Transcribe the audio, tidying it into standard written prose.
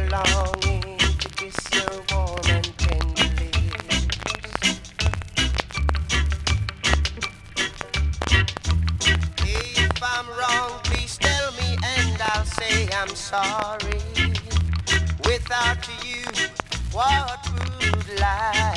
longing to kiss your warm and tender lips. If I'm wrong, please tell me and I'll say I'm sorry. Without you, what would life